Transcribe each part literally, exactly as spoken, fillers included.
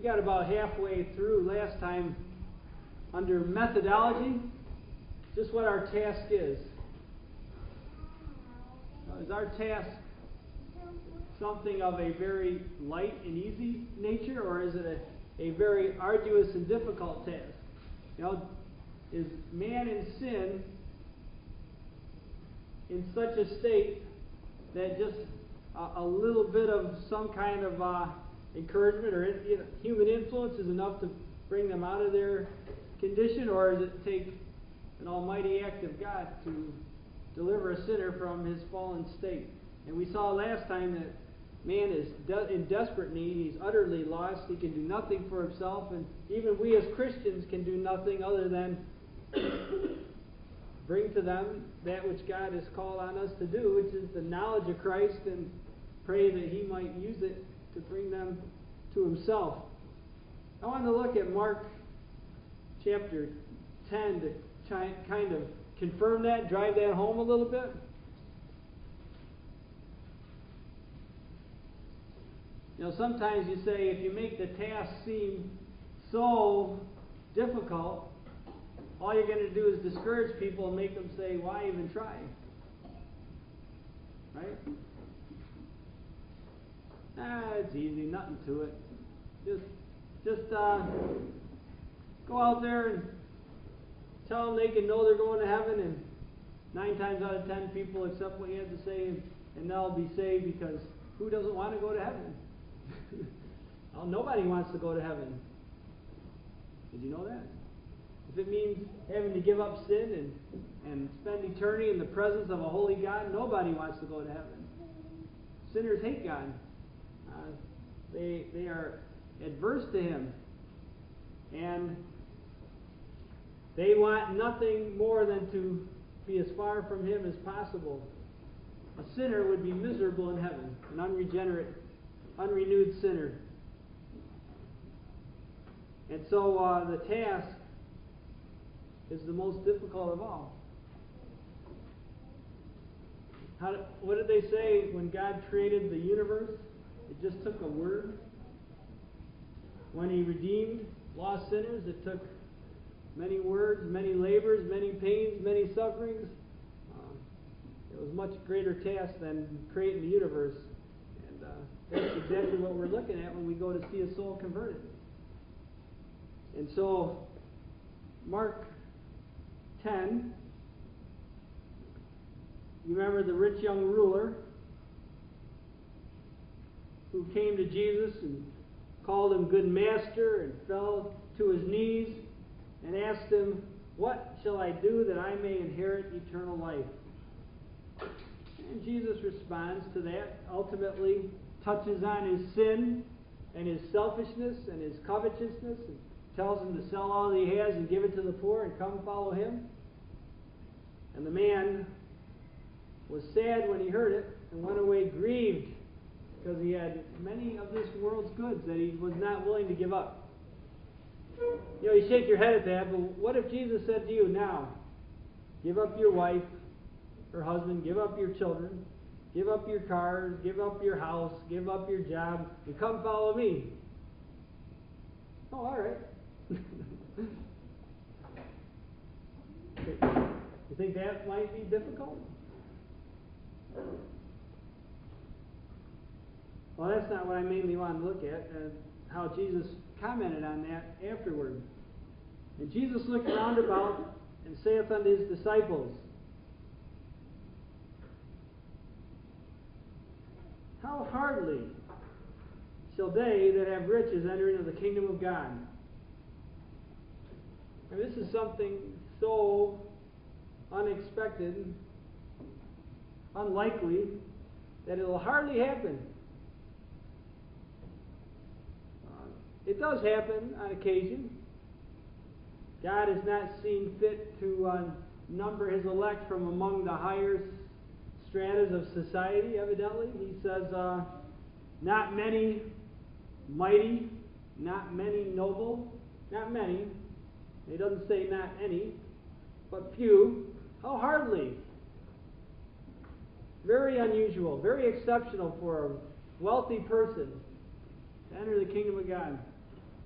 got about halfway through last time under methodology, just what our task is. Uh, is our task something of a very light and easy nature, or is it a, a very arduous and difficult task? You know, is man in sin in such a state that just a, a little bit of some kind of uh, encouragement or you know, human influence is enough to bring them out of their condition, or does it take an almighty act of God to deliver a sinner from his fallen state? And we saw last time that man is de- in desperate need. He's utterly lost. He can do nothing for himself, and even we as Christians can do nothing other than bring to them that which God has called on us to do, which is the knowledge of Christ, and pray that he might use it to bring them to himself. I want to look at Mark chapter ten to try, kind of confirm that, drive that home a little bit. You know, sometimes you say if you make the task seem so difficult, all you're going to do is discourage people and make them say, why even try? Right? Ah, it's easy, nothing to it. Just, just uh, go out there and tell them they can know they're going to heaven, and nine times out of ten people accept what you have to say, and, and they'll be saved, because who doesn't want to go to heaven? Well, nobody wants to go to heaven. Did you know that? If it means having to give up sin and, and spend eternity in the presence of a holy God, nobody wants to go to heaven. Sinners hate God. Uh, they, they are adverse to him. And they want nothing more than to be as far from him as possible. A sinner would be miserable in heaven, an unregenerate, unrenewed sinner. And so uh, the task is the most difficult of all. How did, what did they say when God created the universe? It just took a word. When he redeemed lost sinners, it took many words, many labors, many pains, many sufferings. Uh, it was a much greater task than creating the universe. And uh, that's exactly what we're looking at when we go to see a soul converted. And so, Mark ten, you remember the rich young ruler who came to Jesus and called him good master and fell to his knees and asked him, what shall I do that I may inherit eternal life? And Jesus responds to that, ultimately touches on his sin and his selfishness and his covetousness, and tells him to sell all that he has and give it to the poor and come follow him. And the man was sad when he heard it and went away grieved, because he had many of this world's goods that he was not willing to give up. You know, you shake your head at that, but what if Jesus said to you, now, give up your wife, her husband, give up your children, give up your cars, give up your house, give up your job, and come follow me? Oh, all right. You think that might be difficult? Well, that's not what I mainly want to look at, uh, how Jesus commented on that afterward. And Jesus looked round about and saith unto his disciples, how hardly shall they that have riches enter into the kingdom of God? And this is something so unexpected, unlikely, that it will hardly happen. Uh, it does happen on occasion. God has not seen fit to uh, number his elect from among the higher stratas of society, evidently. He says, uh, not many mighty, not many noble, not many. He doesn't say not any, but few. How hardly? Very unusual, very exceptional for a wealthy person to enter the kingdom of God.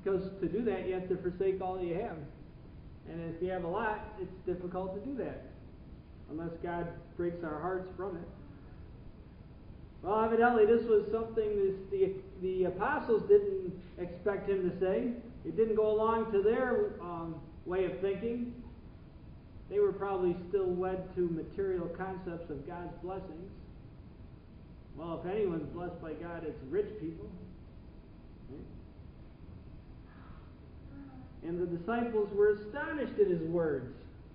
Because to do that, you have to forsake all you have. And if you have a lot, it's difficult to do that. Unless God breaks our hearts from it. Well, evidently this was something this, the, the apostles didn't expect him to say. It didn't go along to their um, way of thinking. They were probably still wed to material concepts of God's blessings. Well, if anyone's blessed by God, it's rich people. Right? And the disciples were astonished at his words.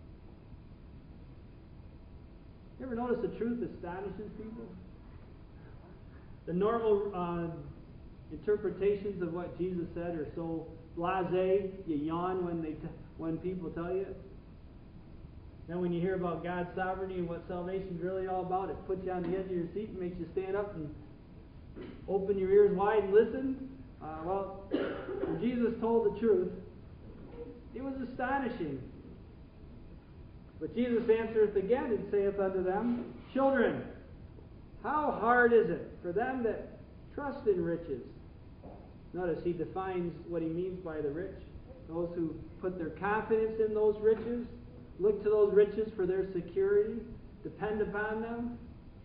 You ever notice the truth astonishes people? The normal uh, interpretations of what Jesus said are so blasé, you yawn when they t- when people tell you. Then when you hear about God's sovereignty and what salvation is really all about, it puts you on the edge of your seat and makes you stand up and open your ears wide and listen. Uh, well, when Jesus told the truth, it was astonishing. But Jesus answereth again and saith unto them, Children, how hard is it for them that trust in riches? Notice he defines what he means by the rich. Those who put their confidence in those riches, look to those riches for their security, depend upon them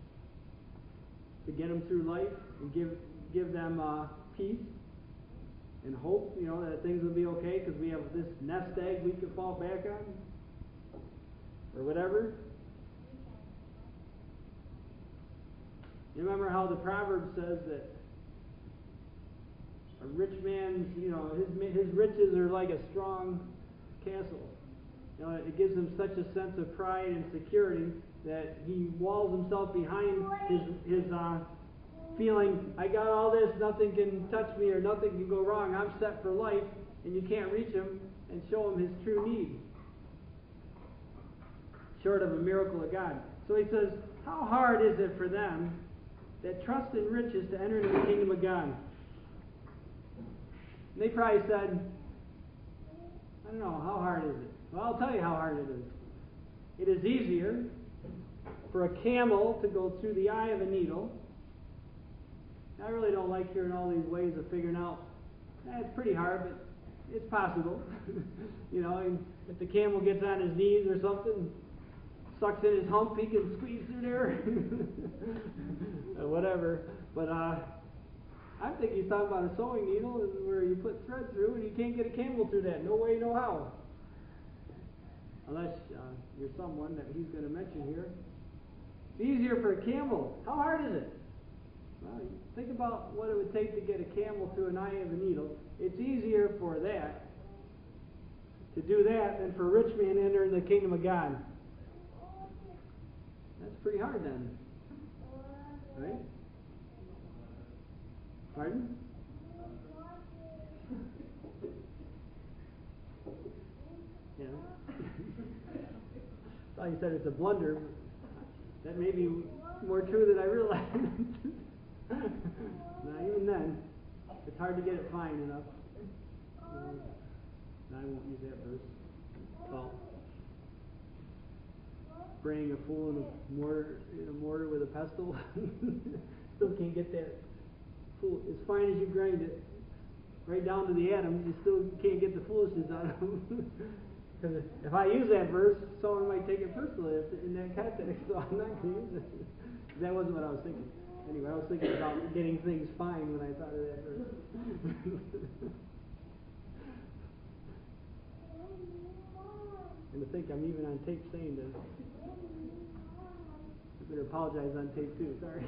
to get them through life and give give them uh, peace and hope, you know, that things will be okay because we have this nest egg we can fall back on or whatever. You remember how the proverb says that a rich man's, you know, his his riches are like a strong castle. You know, it gives him such a sense of pride and security that he walls himself behind his his uh, feeling, I got all this, nothing can touch me or nothing can go wrong. I'm set for life, and you can't reach him and show him his true need. Short of a miracle of God. So he says, how hard is it for them that trust in riches to enter into the kingdom of God? And they probably said, I don't know, how hard is it? Well, I'll tell you how hard it is. It is easier for a camel to go through the eye of a needle. I really don't like hearing all these ways of figuring out, eh, it's pretty hard, but it's possible. You know, and if the camel gets on his knees or something, sucks in his hump, he can squeeze through there. Or whatever. But uh, I think he's talking about a sewing needle and where you put thread through and you can't get a camel through that. No way, no how. Unless uh, you're someone that he's going to mention here. It's easier for a camel. How hard is it? Well, think about what it would take to get a camel through an eye of a needle. It's easier for that, to do that, than for a rich man to enter in the kingdom of God. That's pretty hard then. Right? Pardon? Yeah. I thought you said it's a blunder. That may be more true than I realized. Now, even then, it's hard to get it fine enough. Um, I won't use that verse. Well, spraying a fool in a mortar, in a mortar with a pestle. Still can't get that fool as fine as you grind it, right down to the atoms. You still can't get the foolishness out of them. Because if I use that verse, someone might take it personally in that context. So I'm not going to use it. That wasn't what I was thinking. Anyway, I was thinking about getting things fine when I thought of that verse. And to think I'm even on tape saying this. I better apologize on tape too, sorry.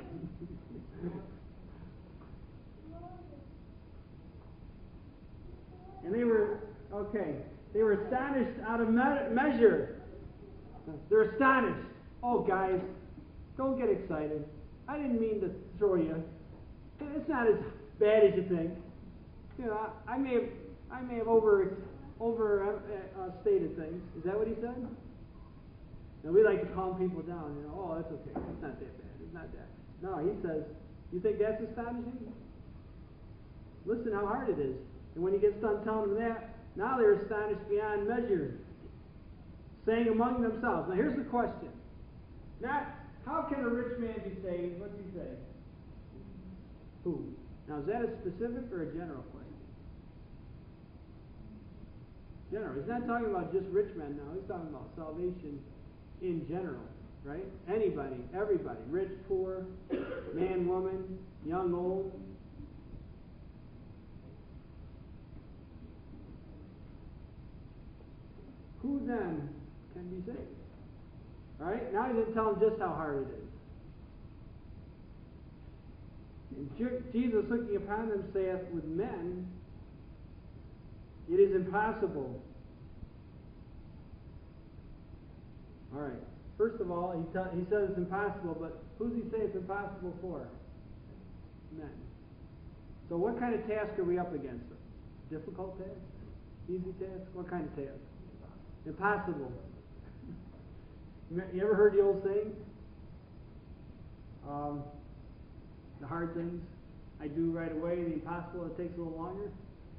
And they were, okay, they were astonished out of me- measure. They're astonished. Oh, guys, don't get excited. I didn't mean to throw you. It's not as bad as you think. You know, I, I may have, I may have over, over uh, uh, stated things. Is that what he said? Now we like to calm people down. You know, oh, that's okay. It's not that bad. It's not that. No, he says, you think that's astonishing? Listen how hard it is. And when he gets done telling them that, now they're astonished beyond measure, saying among themselves. Now here's the question. Not, how can a rich man be saved? What's he say? Who? Now is that a specific or a general question? General. He's not talking about just rich men now. He's talking about salvation in general, right? Anybody, everybody, rich, poor, man, woman, young, old. Who then can be saved? All right? Now he didn't tell them just how hard it is. And Jesus, looking upon them, saith, with men it is impossible. All right. First of all, he, t- he says it's impossible, but who's he say it's impossible for? Men. So what kind of task are we up against? Difficult task? Easy task? What kind of task? Impossible. You ever heard the old saying? Um, the hard things I do right away, the impossible it takes a little longer.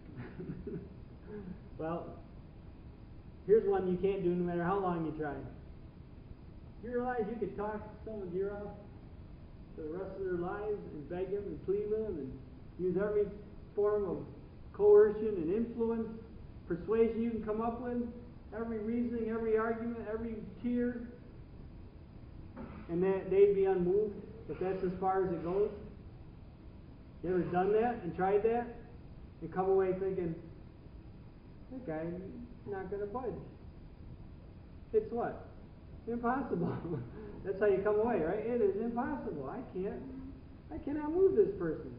Well, here's one you can't do no matter how long you try. You realize you could talk someone's ear off for the rest of their lives and beg them and plead with them and use every form of coercion and influence, persuasion you can come up with, every reasoning, every argument, every tear, and that they'd be unmoved, but that's as far as it goes. You ever done that and tried that and come away thinking, that guy's not going to budge? It's what? Impossible. That's how you come away, right? It is impossible. I can't, I cannot move this person.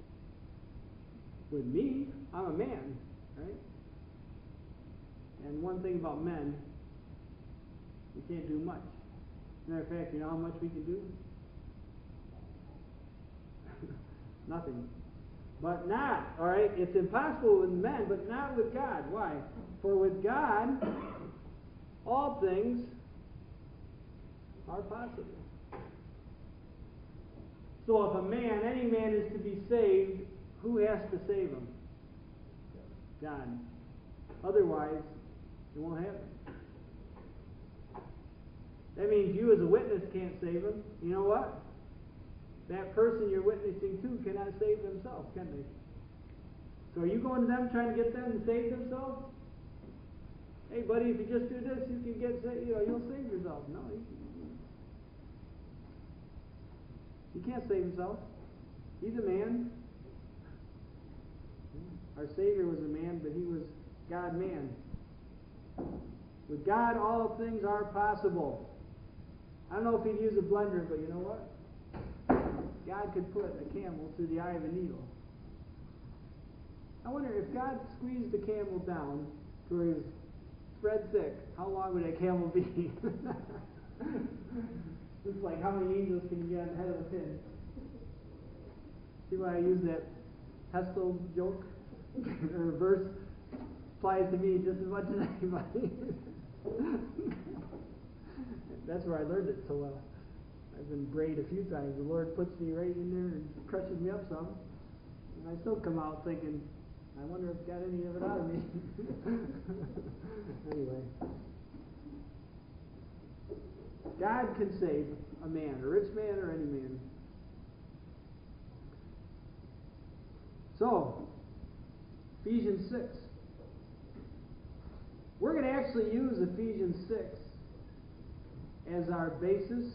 With me, I'm a man, right? And one thing about men, we can't do much. Matter of fact, you know how much we can do? Nothing. But not, all right? It's impossible with men, but not with God. Why? For with God, all things are possible. So if a man, any man is to be saved, who has to save him? God. Otherwise, it won't happen. That means you as a witness can't save him. You know what? That person you're witnessing to cannot save themselves, can they? So are you going to them trying to get them to save themselves? Hey, buddy, if you just do this, you can get saved. You know, you'll save yourself. No, you, you can't save himself. He's a man. Our Savior was a man, but he was God-man. With God, all things are possible. I don't know if he'd use a blender, but you know what? God could put a camel through the eye of a needle. I wonder if God squeezed the camel down to where he was spread thick, how long would that camel be? It's like how many angels can you get on the head of a pin? See why I use that pestle joke? Or verse applies to me just as much as anybody. That's where I learned it so well. I've been brayed a few times. The Lord puts me right in there and crushes me up some. And I still come out thinking, I wonder if it got any of it out of me. Anyway. God can save a man, a rich man or any man. So, Ephesians six. We're going to actually use Ephesians six as our basis.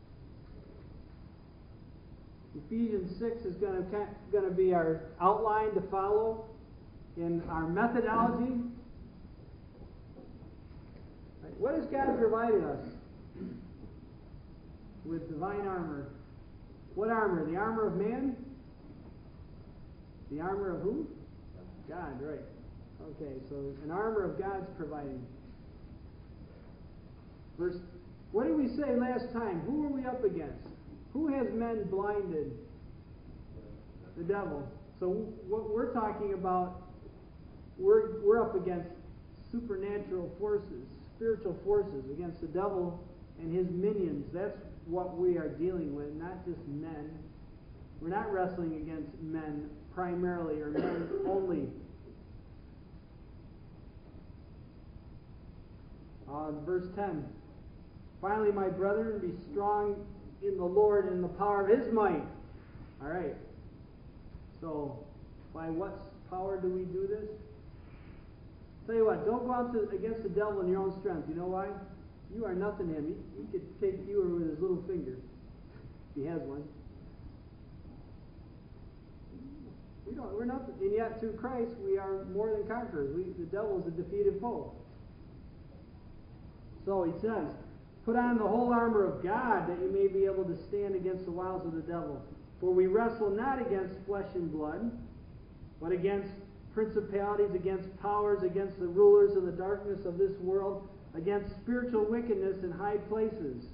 Ephesians six is going to, going to be our outline to follow in our methodology. Right. What has God provided us with divine armor? What armor? The armor of man? The armor of who? God, right. Okay, so an armor of God's providing. Verse, what did we say last time? Who are we up against? Who has men blinded? The devil. So what we're talking about, we're, we're up against supernatural forces, spiritual forces, against the devil and his minions. That's what we are dealing with, not just men. We're not wrestling against men primarily or men only. Uh, verse ten. Finally, my brethren, be strong in the Lord and in the power of his might. All right. So, by what power do we do this? Tell you what, don't go out to, against the devil in your own strength. You know why? You are nothing to him. He, he could take you with his little finger, if he has one. We don't, we're nothing. And yet, through Christ, we are more than conquerors. We, the devil is a defeated foe. So he says, put on the whole armor of God that you may be able to stand against the wiles of the devil. For we wrestle not against flesh and blood, but against principalities, against powers, against the rulers of the darkness of this world, against spiritual wickedness in high places.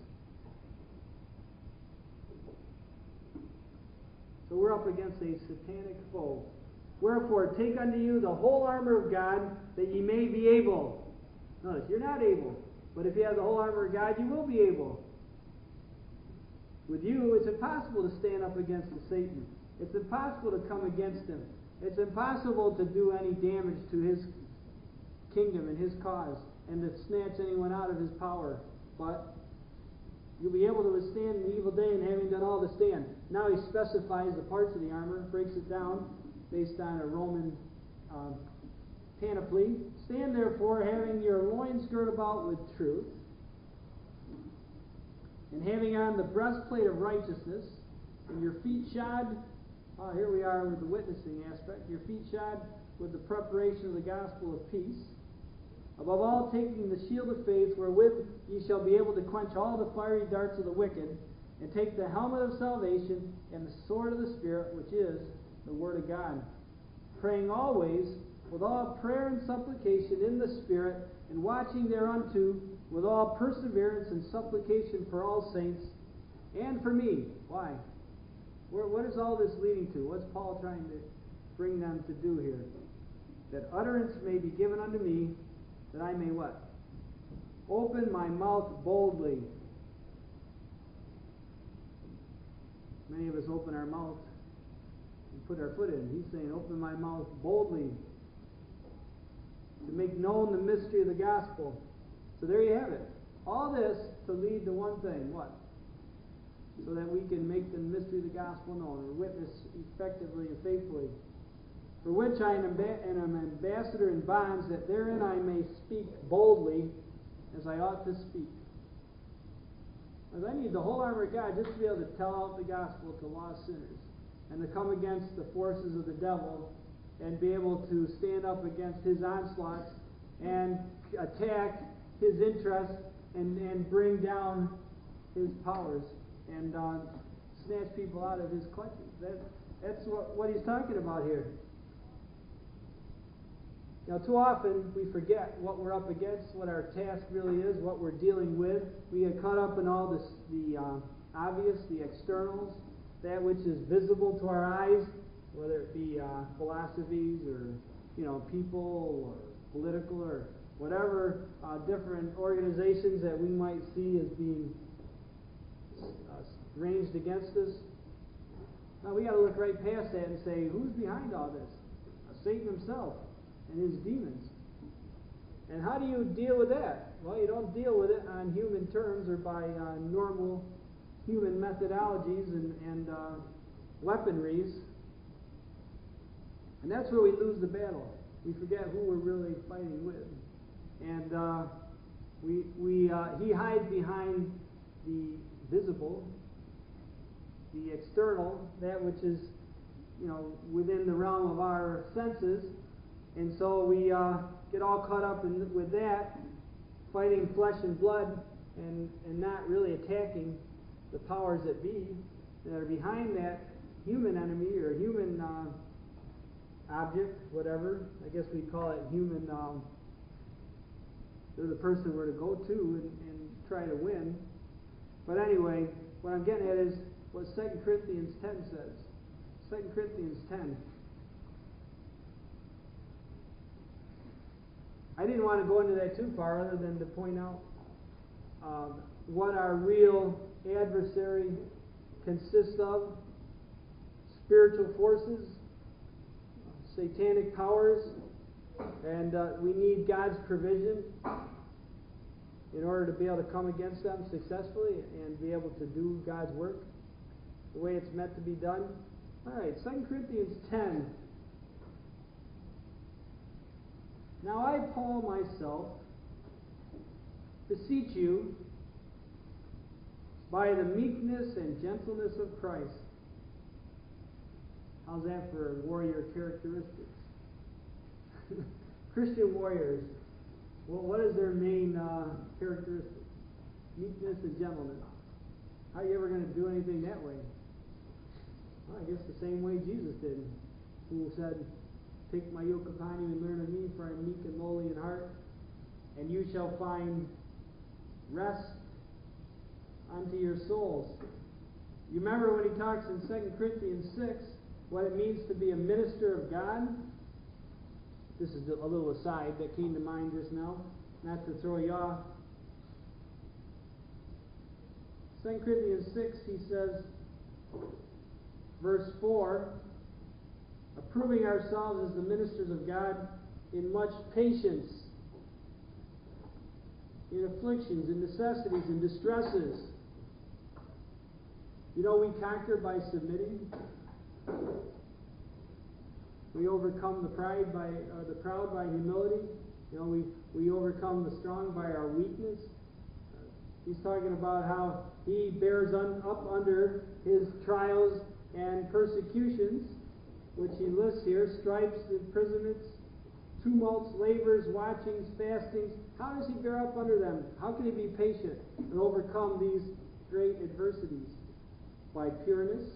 So we're up against a satanic foe. Wherefore, take unto you the whole armor of God, that ye may be able. Notice, you're not able. But if you have the whole armor of God, you will be able. With you, it's impossible to stand up against the Satan. It's impossible to come against him. It's impossible to do any damage to his kingdom and his cause, and to snatch anyone out of his power. But you'll be able to withstand the evil day, and having done all to stand. Now he specifies the parts of the armor, breaks it down based on a Roman uh, panoply. Stand therefore, having your loins girt about with truth, and having on the breastplate of righteousness, and your feet shod. Oh, here we are with the witnessing aspect. Your feet shod with the preparation of the gospel of peace. Above all, taking the shield of faith, wherewith ye shall be able to quench all the fiery darts of the wicked, and take the helmet of salvation and the sword of the Spirit, which is the Word of God. Praying always with all prayer and supplication in the Spirit, and watching thereunto with all perseverance and supplication for all saints, and for me. Why? Where, what is all this leading to? What's Paul trying to bring them to do here? That utterance may be given unto me, that I may what? Open my mouth boldly. Many of us open our mouth and put our foot in. He's saying, open my mouth boldly to make known the mystery of the gospel. So there you have it. All this to lead to one thing. What? So that we can make the mystery of the gospel known, or witness effectively and faithfully. For which I am an ambassador in bonds, that therein I may speak boldly as I ought to speak. As I need the whole armor of God just to be able to tell out the gospel to lost sinners, and to come against the forces of the devil, and be able to stand up against his onslaughts, and attack his interests, and, and bring down his powers, and uh, snatch people out of his clutches. That, that's what, what he's talking about here. Now, too often we forget what we're up against, what our task really is, what we're dealing with. We get caught up in all this, the uh, obvious, the externals, that which is visible to our eyes, whether it be uh, philosophies or you know people or political or whatever uh, different organizations that we might see as being uh, ranged against us. Now we got to look right past that and say, who's behind all this? Uh, Satan himself and his demons. And how do you deal with that? Well, you don't deal with it on human terms or by uh, normal human methodologies and, and uh, weaponries. And that's where we lose the battle. We forget who we're really fighting with. And uh, we, we, uh, he hides behind the visible, the external, that which is, you know, within the realm of our senses. And so we uh, get all caught up in, with that, fighting flesh and blood, and, and not really attacking the powers that be that are behind that human enemy or human uh, object, whatever. I guess we call it human. Um, they're the person we're to go to and, and try to win. But anyway, what I'm getting at is what Second Corinthians ten says. Second Corinthians ten. I didn't want to go into that too far other than to point out um, what our real adversary consists of. Spiritual forces, satanic powers, and uh, we need God's provision in order to be able to come against them successfully and be able to do God's work the way it's meant to be done. All right, Second Corinthians ten. Now I, Paul, myself, beseech you, by the meekness and gentleness of Christ. How's that for warrior characteristics? Christian warriors, well, what is their main uh, characteristic? Meekness and gentleness. How are you ever going to do anything that way? Well, I guess the same way Jesus did, who said, take my yoke upon you and learn of me, for I am meek and lowly in heart, and you shall find rest unto your souls. You remember when he talks in Second Corinthians six, what it means to be a minister of God? This is a little aside that came to mind just now, not to throw you off. Second Corinthians six, he says, verse four, approving ourselves as the ministers of God in much patience, in afflictions, in necessities, in distresses. You know, we conquer by submitting. We overcome the pride by uh, the proud by humility. You know, we we overcome the strong by our weakness. Uh, he's talking about how he bears un, up under his trials and persecutions, which he lists here: stripes, imprisonments, tumults, labors, watchings, fastings. How does he bear up under them? How can he be patient and overcome these great adversities? By pureness.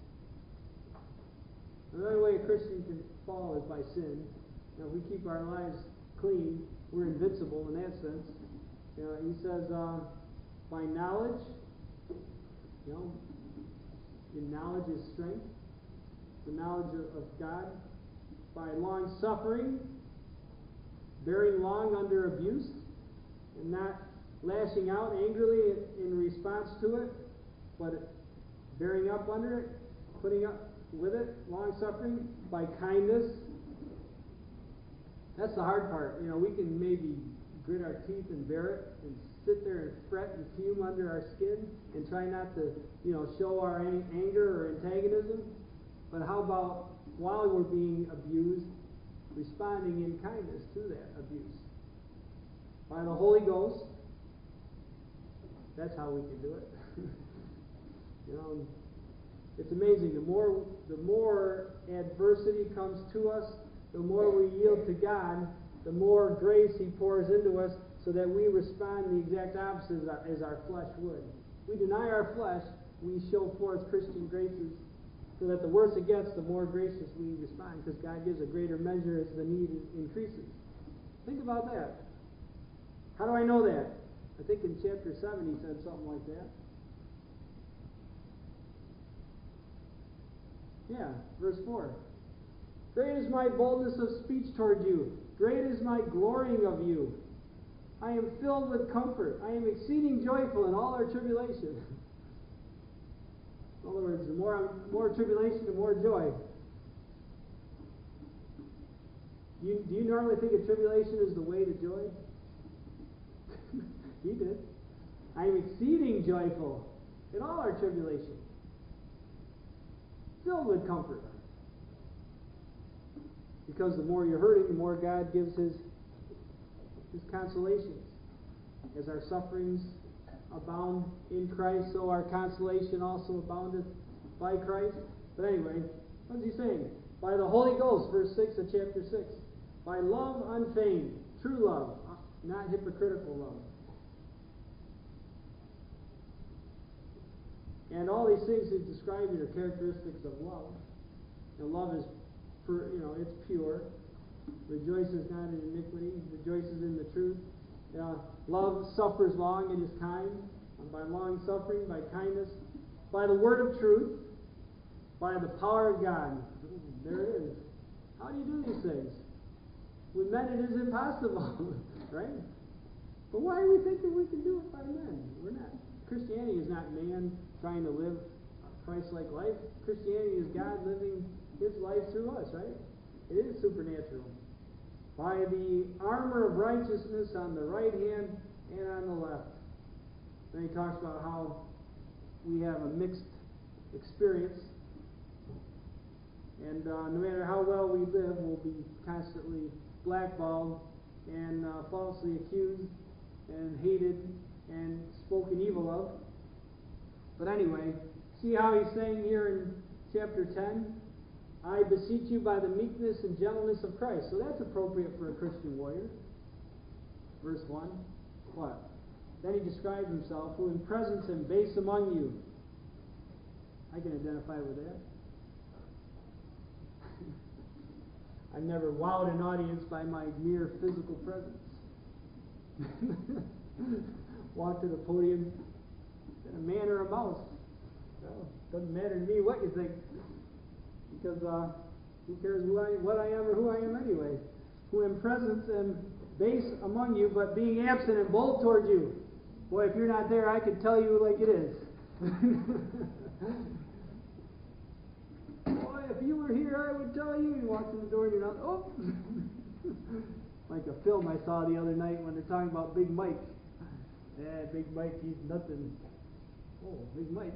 Another way a Christian can fall is by sin. You know, if we keep our lives clean, we're invincible in that sense. You know, he says, uh, by knowledge, you know, in knowledge is strength, the knowledge of, of God. By long suffering, bearing long under abuse, and not lashing out angrily in response to it, but bearing up under it, putting up with it, long suffering. By kindness. That's the hard part. You know, we can maybe grit our teeth and bear it and sit there and fret and fume under our skin and try not to, you know, show our any anger or antagonism. But how about while we're being abused, responding in kindness to that abuse? By the Holy Ghost. That's how we can do it. You know, it's amazing. The more the more adversity comes to us, the more we yield to God, the more grace He pours into us, so that we respond the exact opposite as our, as our flesh would. We deny our flesh, we show forth Christian graces, so that the worse it gets, the more gracious we respond, because God gives a greater measure as the need increases. Think about that. How do I know that? I think in chapter seven he said something like that. Yeah, verse four. Great is my boldness of speech toward you. Great is my glorying of you. I am filled with comfort. I am exceeding joyful in all our tribulation. In other words, the more, more tribulation, the more joy. You, do you normally think of tribulation as the way to joy? He did. I am exceeding joyful in all our tribulation. Filled with comfort. Because the more you're hurting, the more God gives His, His consolations. As our sufferings abound in Christ, so our consolation also aboundeth by Christ. But anyway, what is he saying? By the Holy Ghost, verse six of chapter six. By love unfeigned, true love, not hypocritical love. And all these things he's describing are characteristics of love. And love is, for, you know, it's pure. Rejoices not in iniquity. Rejoices in the truth. Uh, love suffers long and is kind. And by long suffering, by kindness, by the word of truth, by the power of God. There it is. How do you do these things? With men it is impossible, right? But why are we thinking we can do it by men? We're not. Christianity is not man trying to live a Christ-like life. Christianity is God living His life through us, right? It is supernatural. By the armor of righteousness on the right hand and on the left. Then he talks about how we have a mixed experience. And uh, no matter how well we live, we'll be constantly blackballed and uh, falsely accused and hated and spoken evil of. But anyway, see how he's saying here in chapter ten? I beseech you by the meekness and gentleness of Christ. So that's appropriate for a Christian warrior. Verse one. What? Then he describes himself, who in presence and base among you. I can identify with that. I've never wowed an audience by my mere physical presence. Walk to the podium, a man or a mouse. Well, doesn't matter to me what you think, because uh, who cares who I, what I am or who I am anyway? Who in presence and base among you, but being absent and bold toward you. Boy, if you're not there, I can tell you like it is. Boy, if you were here, I would tell you. You walk in the door and you're not, oh! Like a film I saw the other night when they're talking about Big Mike. Yeah, Big Mike, he's nothing. Oh, Big Mike.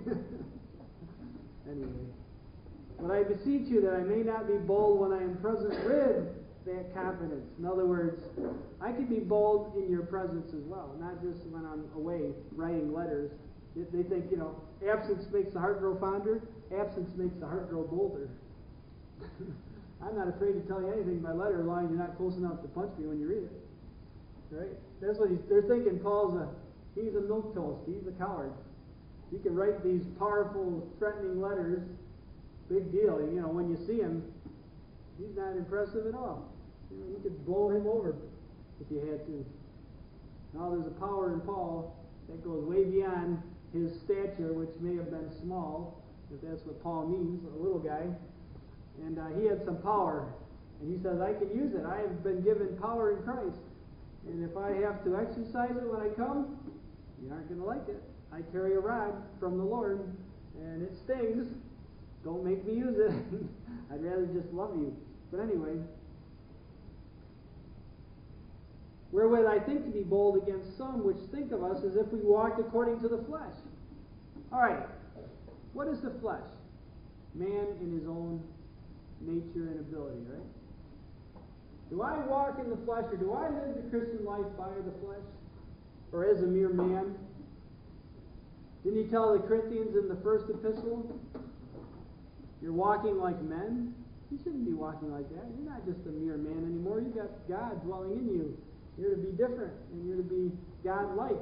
Anyway. But I beseech you that I may not be bold when I am present with that confidence. In other words, I can be bold in your presence as well, not just when I'm away writing letters. They think, you know, absence makes the heart grow fonder. Absence makes the heart grow bolder. I'm not afraid to tell you anything by letter as long as you're not close enough to punch me when you read it. Right? That's what he's, they're thinking. Paul's a, he's a milquetoast. He's a coward. He can write these powerful, threatening letters. Big deal. You know, when you see him, he's not impressive at all. You know, you could blow him over if you had to. Now there's a power in Paul that goes way beyond his stature, which may have been small, if that's what Paul means, a little guy. And uh, he had some power. And he says, I can use it. I have been given power in Christ. And if I have to exercise it when I come, you aren't going to like it. I carry a rod from the Lord, and it stings. Don't make me use it. I'd rather just love you. But anyway, wherewith I think to be bold against some which think of us as if we walked according to the flesh. All right, what is the flesh? Man in his own nature and ability, right? Do I walk in the flesh, or do I live the Christian life by the flesh? Or as a mere man? Didn't he tell the Corinthians in the first epistle, you're walking like men? You shouldn't be walking like that. You're not just a mere man anymore. You've got God dwelling in you. You're to be different, and you're to be God-like.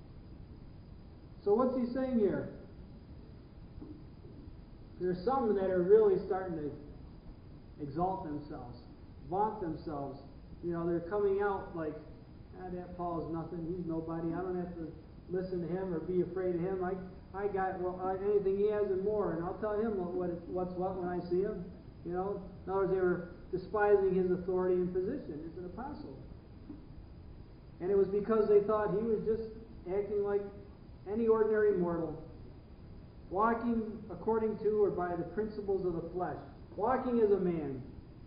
So what's he saying here? There's some that are really starting to exalt themselves, vaunt themselves. You know, they're coming out like, ah, that Paul's nothing. He's nobody. I don't have to listen to him or be afraid of him. I, I got well, I, anything he has and more, and I'll tell him what, what what's what when I see him. You know, in other words, they were despising his authority and position as an apostle. And it was because they thought he was just acting like any ordinary mortal, walking according to or by the principles of the flesh, walking as a man.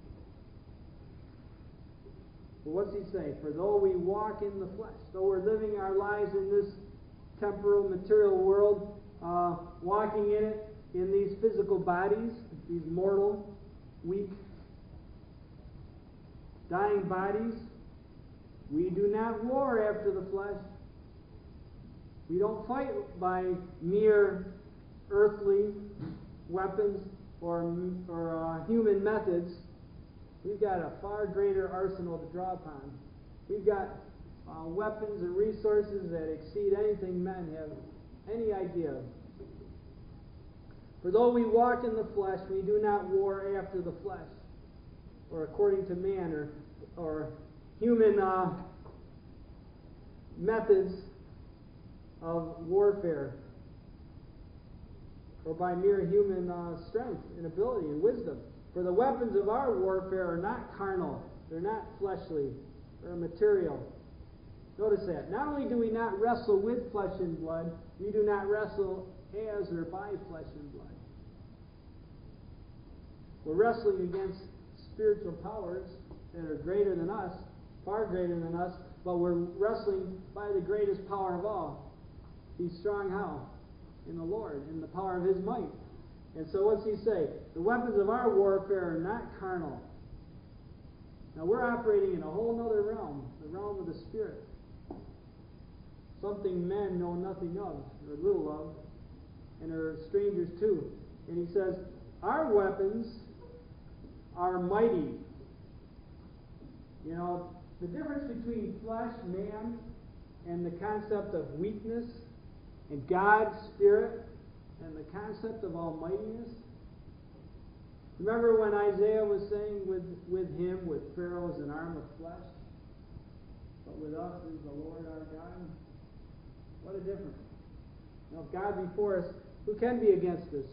But what's he say? For though we walk in the flesh, though we're living our lives in this temporal, material world, uh, walking in it in these physical bodies, these mortal, weak, dying bodies, we do not war after the flesh. We don't fight by mere earthly weapons or, or uh, human methods. We've got a far greater arsenal to draw upon. We've got uh, weapons and resources that exceed anything men have any idea of. For though we walk in the flesh, we do not war after the flesh, or according to man, or, or human uh, methods of warfare, or by mere human uh, strength and ability and wisdom. For the weapons of our warfare are not carnal, they're not fleshly, they're material. Notice that. Not only do we not wrestle with flesh and blood, we do not wrestle as or by flesh and blood. We're wrestling against spiritual powers that are greater than us, far greater than us, but we're wrestling by the greatest power of all. He's strong how? In the Lord, in the power of his might. And so what's he say? The weapons of our warfare are not carnal. Now we're operating in a whole other realm, the realm of the Spirit. Something men know nothing of, or little of, and are strangers to. And he says, our weapons are mighty. You know, the difference between flesh, man, and the concept of weakness, and God's Spirit, and the concept of almightiness. Remember when Isaiah was saying with, with him, with Pharaoh is an arm of flesh, but with us is the Lord our God? What a difference. You know, if God be for us, who can be against us?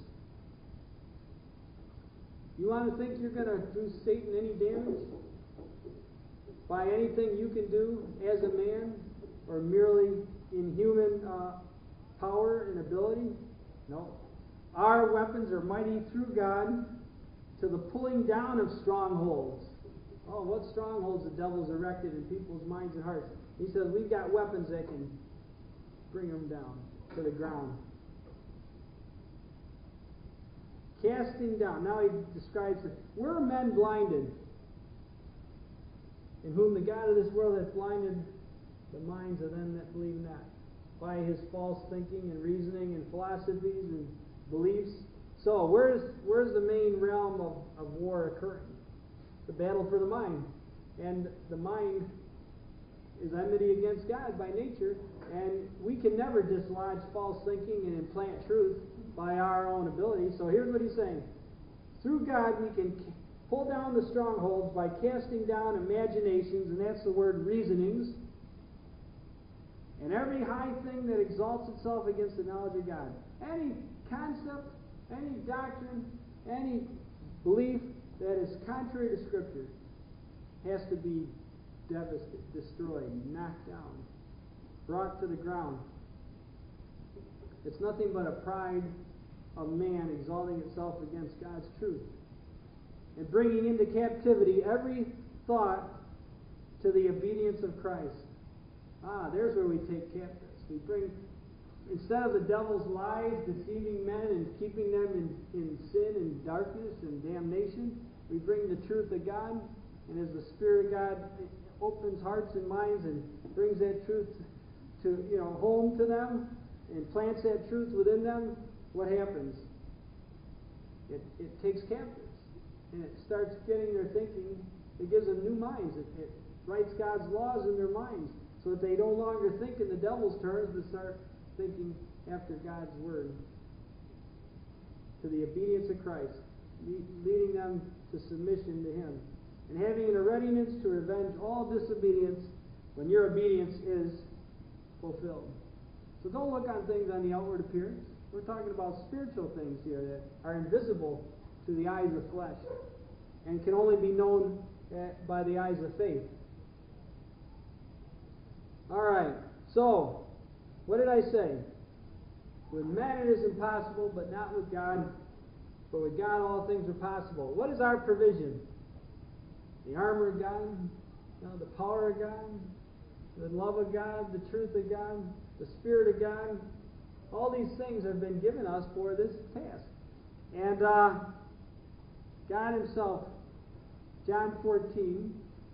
You want to think you're going to do Satan any damage? By anything you can do as a man, or merely in human uh, power and ability? No. Our weapons are mighty through God to the pulling down of strongholds. Oh, what strongholds the devil's erected in people's minds and hearts. He says we've got weapons that can bring them down to the ground. Casting down. Now he describes it. We're men blinded, in whom the God of this world hath blinded the minds of them that believe not, by his false thinking and reasoning and philosophies and beliefs. So where's where's the main realm of, of war occurring? The battle for the mind. And the mind is enmity against God by nature, and we can never dislodge false thinking and implant truth by our own ability. So here's what he's saying. Through God we can pull down the strongholds by casting down imaginations, and that's the word reasonings, and every high thing that exalts itself against the knowledge of God. Any concept, any doctrine, any belief that is contrary to Scripture has to be devastated, destroyed, knocked down, brought to the ground. It's nothing but a pride of man exalting itself against God's truth, and bringing into captivity every thought to the obedience of Christ. Ah, there's where we take captives. We bring, instead of the devil's lies deceiving men and keeping them in, in sin and darkness and damnation, we bring the truth of God, and as the Spirit of God opens hearts and minds and brings that truth to, you know, home to them and plants that truth within them, what happens? It, it takes captives, and it starts getting their thinking. It gives them new minds. It, it writes God's laws in their minds, so that they no longer think in the devil's terms, but start thinking after God's word, to the obedience of Christ, leading them to submission to him, and having a readiness to revenge all disobedience when your obedience is fulfilled. So don't look on things on the outward appearance. We're talking about spiritual things here that are invisible to the eyes of flesh and can only be known at, by the eyes of faith. All right, so what did I say? With men it is impossible, but not with God. But with God all things are possible. What is our provision? The armor of God, you know, the power of God, the love of God, the truth of God, the Spirit of God. All these things have been given us for this task. And uh, God himself, John fourteen,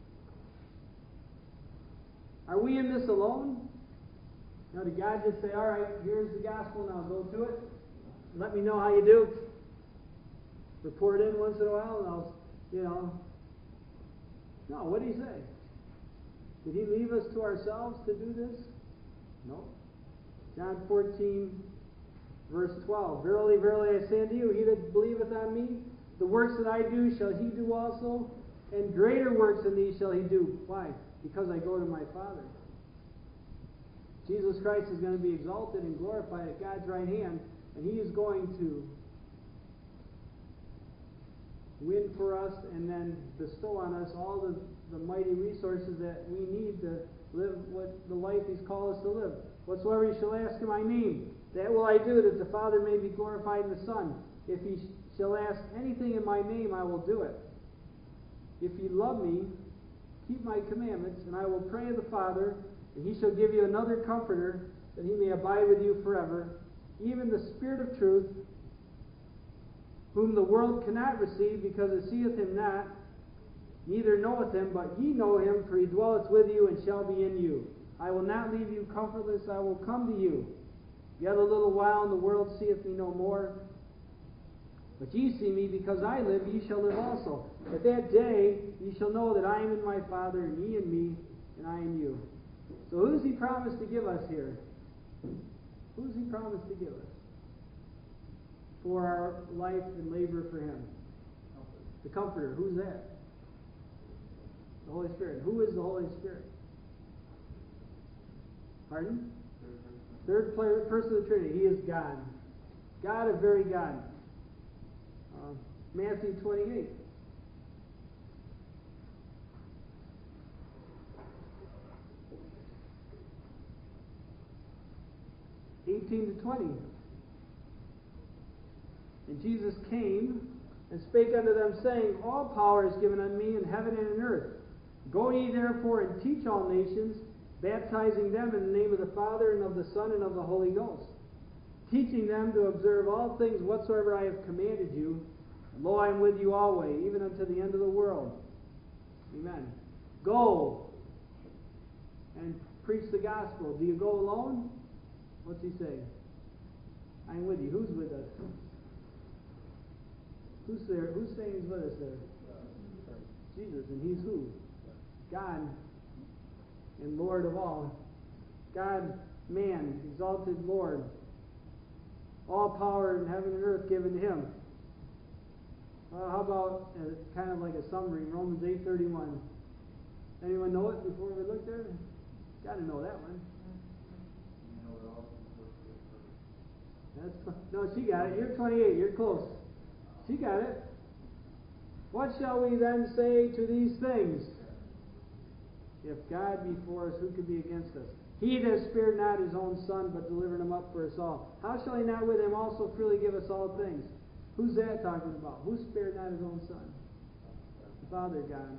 are we in this alone? You know, did God just say, all right, here's the gospel, now go to it? Let me know how you do. Report in once in a while, and I'll, you know. No, what did he say? Did he leave us to ourselves to do this? No. John fourteen, verse twelve. Verily, verily, I say unto you, he that believeth on me, the works that I do shall he do also, and greater works than these shall he do. Why? Because I go to my Father. Jesus Christ is going to be exalted and glorified at God's right hand, and he is going to win for us and then bestow on us all the, the mighty resources that we need to live what the life he's called us to live. Whatsoever you shall ask in my name, that will I do, that the Father may be glorified in the Son. If ye shall ask anything in my name, I will do it. If ye love me, keep my commandments, and I will pray the Father, and he shall give you another comforter, that he may abide with you forever, even the Spirit of truth, whom the world cannot receive, because it seeth him not, neither knoweth him, but ye know him, for he dwelleth with you and shall be in you. I will not leave you comfortless, I will come to you. Yet a little while, and the world seeth me no more. But ye see me, because I live, ye shall live also. At that day ye shall know that I am in my Father, and ye in me, and I in you. So who's he promised to give us here? Who's he promised to give us for our life and labor for him? The Comforter. Who's that? The Holy Spirit. Who is the Holy Spirit? Pardon? Third person of the Trinity. He is God. God, a very God. Uh, Matthew twenty-eight. eighteen to twenty. And Jesus came and spake unto them, saying, All power is given unto me in heaven and in earth. Go ye therefore and teach all nations, baptizing them in the name of the Father, and of the Son, and of the Holy Ghost, teaching them to observe all things whatsoever I have commanded you. And lo, I am with you always, even unto the end of the world. Amen. Go and preach the gospel. Do you go alone? What's he saying? I am with you. Who's with us? Who's there? Who's saying he's with us there? Jesus. And he's who? God and Lord of all. God, man, exalted Lord. All power in heaven and earth given to him. Uh, how about uh, kind of like a summary, Romans eight thirty-one. Anyone know it before we look there? Got to know that one. That's, no, she got it. You're twenty-eight. You're close. She got it. What shall we then say to these things? If God be for us, who could be against us? He that spared not his own Son, but delivered him up for us all. How shall he not with him also freely give us all things? Who's that talking about? Who spared not his own Son? The Father God.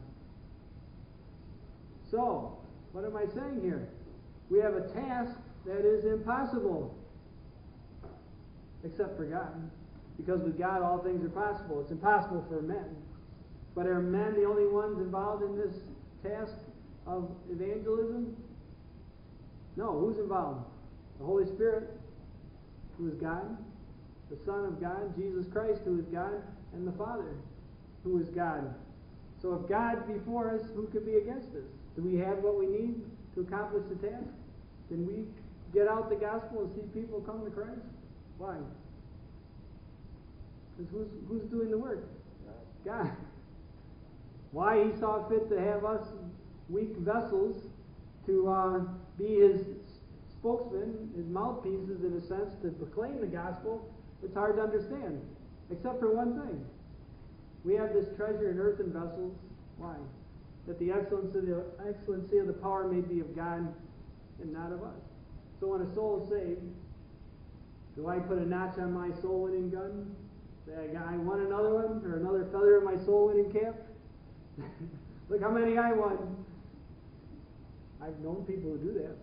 So, what am I saying here? We have a task that is impossible. Except for God. Because with God all things are possible. It's impossible for men. But are men the only ones involved in this task of evangelism? No. Who's involved? The Holy Spirit, who is God. The Son of God, Jesus Christ, who is God. And the Father, who is God. So if God's before us, who could be against us? Do we have what we need to accomplish the task? Can we get out the gospel and see people come to Christ? Why? Because who's, who's doing the work? God. Why he saw fit to have us weak vessels to uh, be his spokesman, his mouthpieces in a sense, to proclaim the gospel, it's hard to understand. Except for one thing. We have this treasure in earthen vessels. Why? That the excellency of the, excellency of the power may be of God and not of us. So when a soul is saved, do I put a notch on my soul-winning gun? Say, I, got, I won another one, or another feather in my soul-winning cap? Look how many I won. I've known people who do that.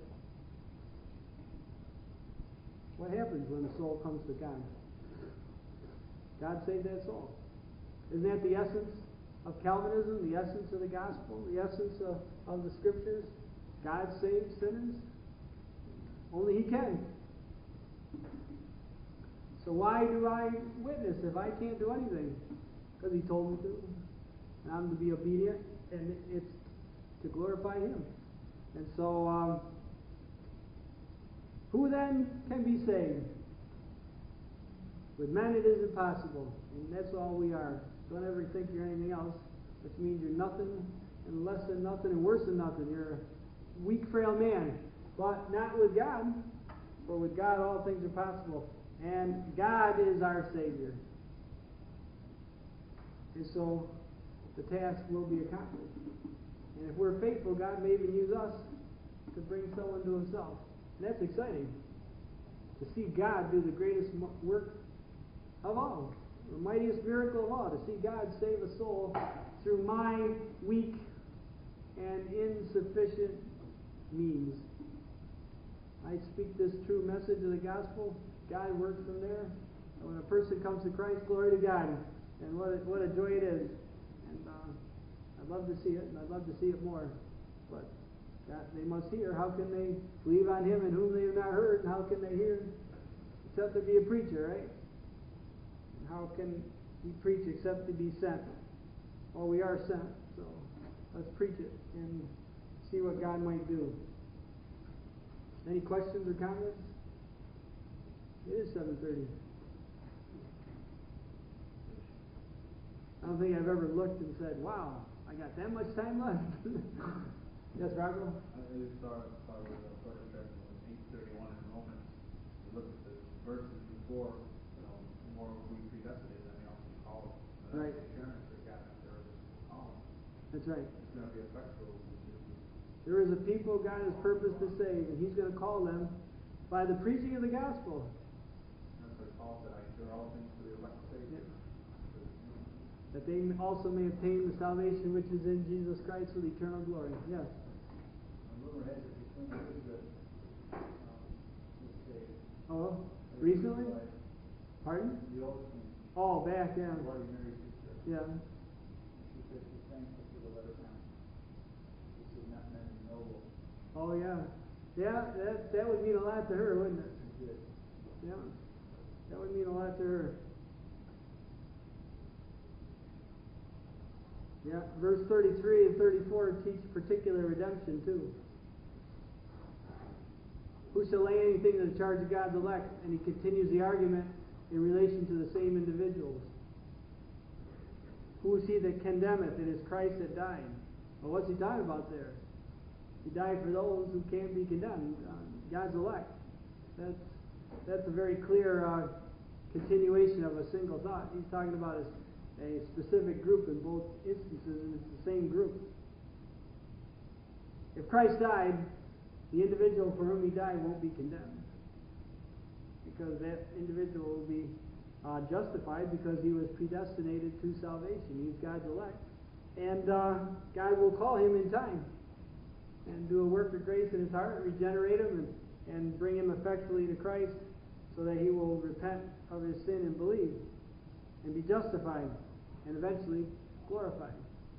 What happens when a soul comes to God? God saved that soul. Isn't that the essence of Calvinism, the essence of the gospel, the essence of, of the scriptures? God saves sinners? Only he can. So why do I witness if I can't do anything? Because he told me to. And I'm to be obedient, and it's to glorify him. And so, um, who then can be saved? With men it is impossible. And that's all we are. Don't ever think you're anything else, which means you're nothing and less than nothing and worse than nothing. You're a weak, frail man. But not with God. For with God all things are possible. And God is our Savior. And so the task will be accomplished. And if we're faithful, God may even use us to bring someone to himself. And that's exciting. To see God do the greatest work of all. The mightiest miracle of all. To see God save a soul through my weak and insufficient means. I speak this true message of the gospel. God works from there. And when a person comes to Christ, glory to God. And what a, what a joy it is. And uh, I'd love to see it, and I'd love to see it more. But God, they must hear. How can they believe on Him in whom they have not heard? And how can they hear except to be a preacher, right? And how can He preach except to be sent? Well, we are sent, so let's preach it and see what God might do. Any questions or comments? It is seven thirty. I don't think I've ever looked and said, wow, I got that much time left. Yes, Rocco? I just saw, saw the first chapter in eight thirty-one in Romans. You look at the verses before, you know, more we predestinated than they also called. Right. The assurance that God has there is called. That's right. It's going to be effectual. There is a people God has purposed to save, and He's going to call them by the preaching of the gospel. That's what Paul said, I endure all things for the elect sake. Yeah. That they also may obtain the salvation which is in Jesus Christ with eternal glory. Yes. A rumor has it between Elizabeth, um, let's say, Oh, recently? Pardon? the oldest one, Oh, back, yeah. Bloody Mary's sister. Yeah. She said she's thankful for the letter now. This is not meant to noble. Oh, yeah. Yeah, that, that would mean a lot to her, wouldn't it? She did. Yeah. That would mean a lot to her. Yeah, verse thirty-three and thirty-four teach particular redemption too. Who shall lay anything to the charge of God's elect? And he continues the argument in relation to the same individuals. Who is he that condemneth? It is Christ that died. Well, what's he talking about there? He died for those who can't be condemned. Uh, God's elect. That's that's a very clear uh, continuation of a single thought. He's talking about a a specific group in both instances, and it's the same group. If Christ died, the individual for whom he died won't be condemned, because that individual will be uh, justified because he was predestinated to salvation. He's God's elect, and uh, God will call him in time and do a work of grace in his heart, regenerate him, and, and bring him effectually to Christ, so that he will repent of his sin and believe and be justified, and eventually glorified.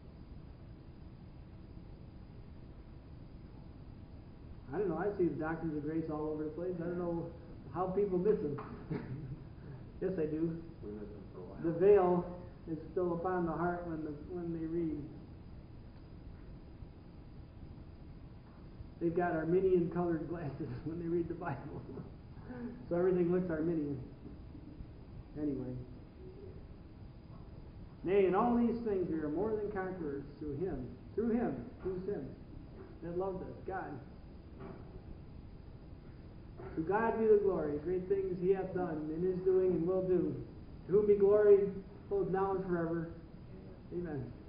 I don't know, I see the doctrines of grace all over the place. I don't know how people miss them. Yes, I do. We missed them for a while. The veil is still upon the heart when the, when they read. They've got Arminian colored glasses when they read the Bible. So everything looks Arminian. Anyway. Nay, in all these things we are more than conquerors through Him. Through Him. Who's Him? That loved us. God. To God be the glory. Great things He hath done, and is doing, and will do. To whom be glory, both now and forever. Amen.